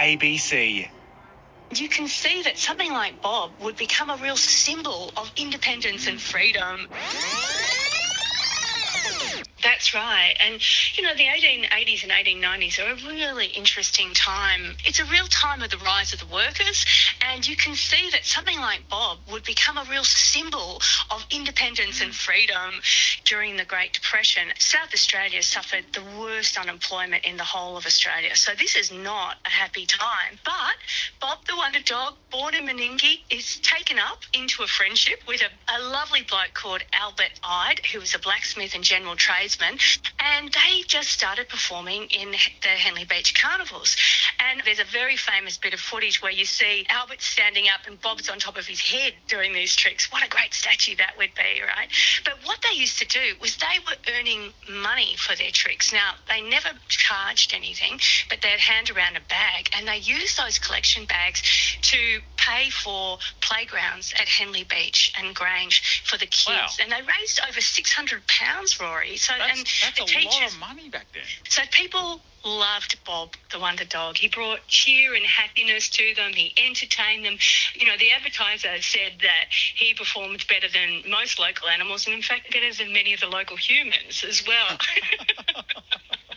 ABC. You can see that something like Bob would become a real symbol of independence and freedom. That's right. And, the 1880s and 1890s are a really interesting time. It's a real time of the rise of the workers, and you can see that something like Bob would become a real symbol of independence and freedom during the Great Depression. South Australia suffered the worst unemployment in the whole of Australia, so this is not a happy time. But Bob the Wonder Dog, born in Meningie, is taken up into a friendship with a lovely bloke called Albert Ide, who was a blacksmith and general tradesman, and they just started performing in the Henley Beach carnivals. And there's a very famous bit of footage where you see Albert standing up and Bob's on top of his head doing these tricks. What a great statue that would be, right? But what they used to do was they were earning money for their tricks. Now, they never charged anything, but they'd hand around a bag, and they used those collection bags to pay for playgrounds at Henley Beach and Grange for the kids. Wow. And they raised over £600, Rory. So that's a lot of money back then. So people loved Bob the Wonder Dog. He brought cheer and happiness to them. He entertained them. The advertiser said that he performed better than most local animals, and in fact better than many of the local humans as well.